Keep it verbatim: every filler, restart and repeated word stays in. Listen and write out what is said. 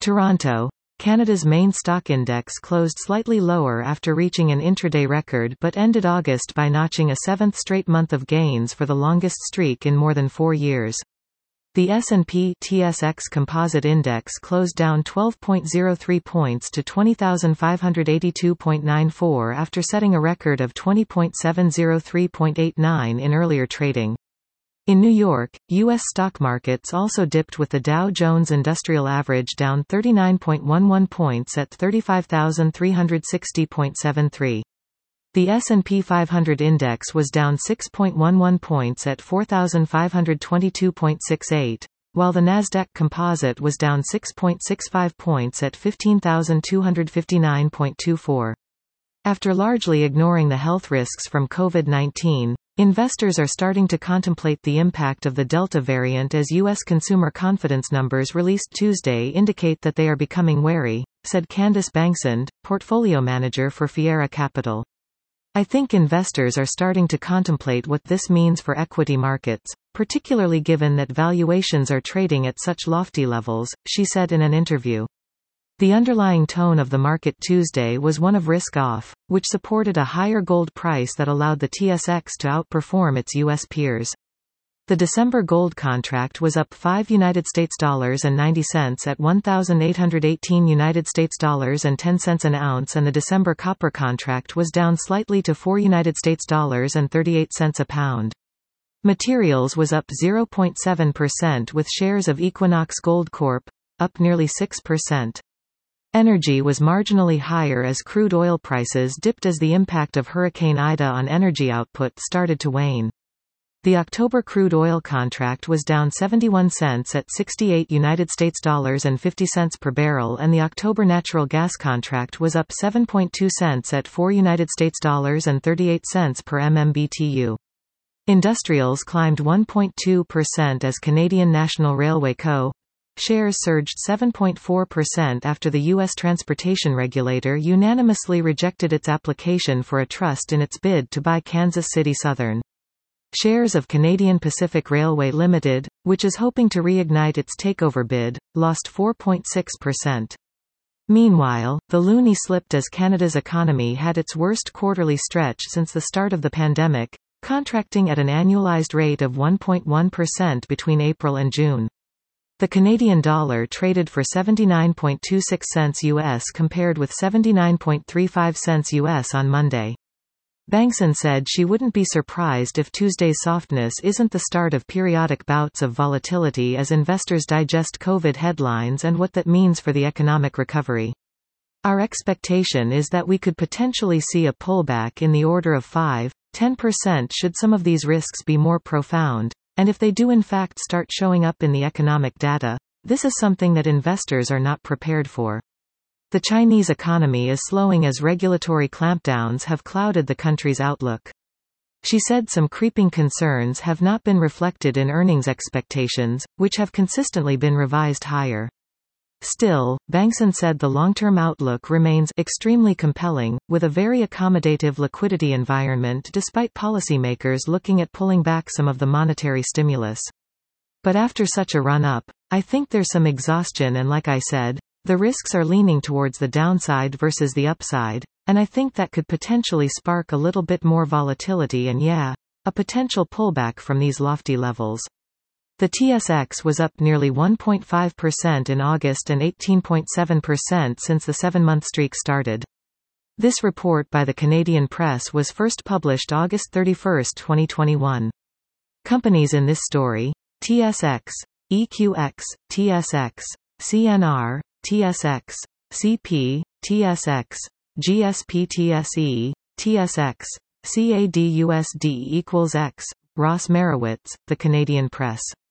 Toronto. Canada's main stock index closed slightly lower after reaching an intraday record but ended August by notching a seventh straight month of gains for the longest streak in more than four years. The S and P T S X Composite Index closed down twelve point zero three points to twenty thousand five hundred eighty-two point nine four after setting a record of twenty thousand seven hundred three point eight nine in earlier trading. In New York, U S stock markets also dipped with the Dow Jones Industrial Average down thirty-nine point one one points at thirty-five thousand three hundred sixty point seven three. The S and P five hundred index was down six point one one points at four thousand five hundred twenty-two point six eight, while the Nasdaq Composite was down six point six five points at fifteen thousand two hundred fifty-nine point two four. After largely ignoring the health risks from COVID nineteen, investors are starting to contemplate the impact of the Delta variant as U S consumer confidence numbers released Tuesday indicate that they are becoming wary, said Candice Bangsund, portfolio manager for Fiera Capital. I think investors are starting to contemplate what this means for equity markets, particularly given that valuations are trading at such lofty levels, she said in an interview. The underlying tone of the market Tuesday was one of risk-off, which supported a higher gold price that allowed the T S X to outperform its U S peers. The December gold contract was up five United States dollars and ninety cents at one thousand eight hundred eighteen United States dollars and ten cents an ounce, and the December copper contract was down slightly to four United States dollars and thirty-eight cents a pound. Materials was up zero point seven percent with shares of Equinox Gold Corp up nearly six percent. Energy was marginally higher as crude oil prices dipped as the impact of Hurricane Ida on energy output started to wane. The October crude oil contract was down seventy-one cents at sixty-eight United States dollars and fifty cents per barrel, and the October natural gas contract was up seven point two cents at four United States dollars and thirty-eight cents per M M B T U. Industrials climbed one point two percent as Canadian National Railway Co. shares surged seven point four percent after the U S transportation regulator unanimously rejected its application for a trust in its bid to buy Kansas City Southern. Shares of Canadian Pacific Railway Limited, which is hoping to reignite its takeover bid, lost four point six percent. Meanwhile, the loonie slipped as Canada's economy had its worst quarterly stretch since the start of the pandemic, contracting at an annualized rate of one point one percent between April and June. The Canadian dollar traded for seventy-nine point two six cents U S compared with seventy-nine point three five cents U S on Monday. Bangsund said she wouldn't be surprised if Tuesday's softness isn't the start of periodic bouts of volatility as investors digest COVID headlines and what that means for the economic recovery. Our expectation is that we could potentially see a pullback in the order of five to ten percent should some of these risks be more profound. And if they do in fact start showing up in the economic data, this is something that investors are not prepared for. The Chinese economy is slowing as regulatory clampdowns have clouded the country's outlook. She said some creeping concerns have not been reflected in earnings expectations, which have consistently been revised higher. Still, Bangsund said the long-term outlook remains extremely compelling, with a very accommodative liquidity environment despite policymakers looking at pulling back some of the monetary stimulus. But after such a run-up, I think there's some exhaustion, and like I said, the risks are leaning towards the downside versus the upside, and I think that could potentially spark a little bit more volatility and yeah, a potential pullback from these lofty levels. The T S X was up nearly one point five percent in August and eighteen point seven percent since the seven-month streak started. This report by the Canadian Press was first published August thirty-first, twenty twenty-one. Companies in this story: T S X, E Q X, T S X, C N R, T S X, C P, T S X, G S P T S E, T S X, C A D U S D equals X, Ross Merowitz, The Canadian Press.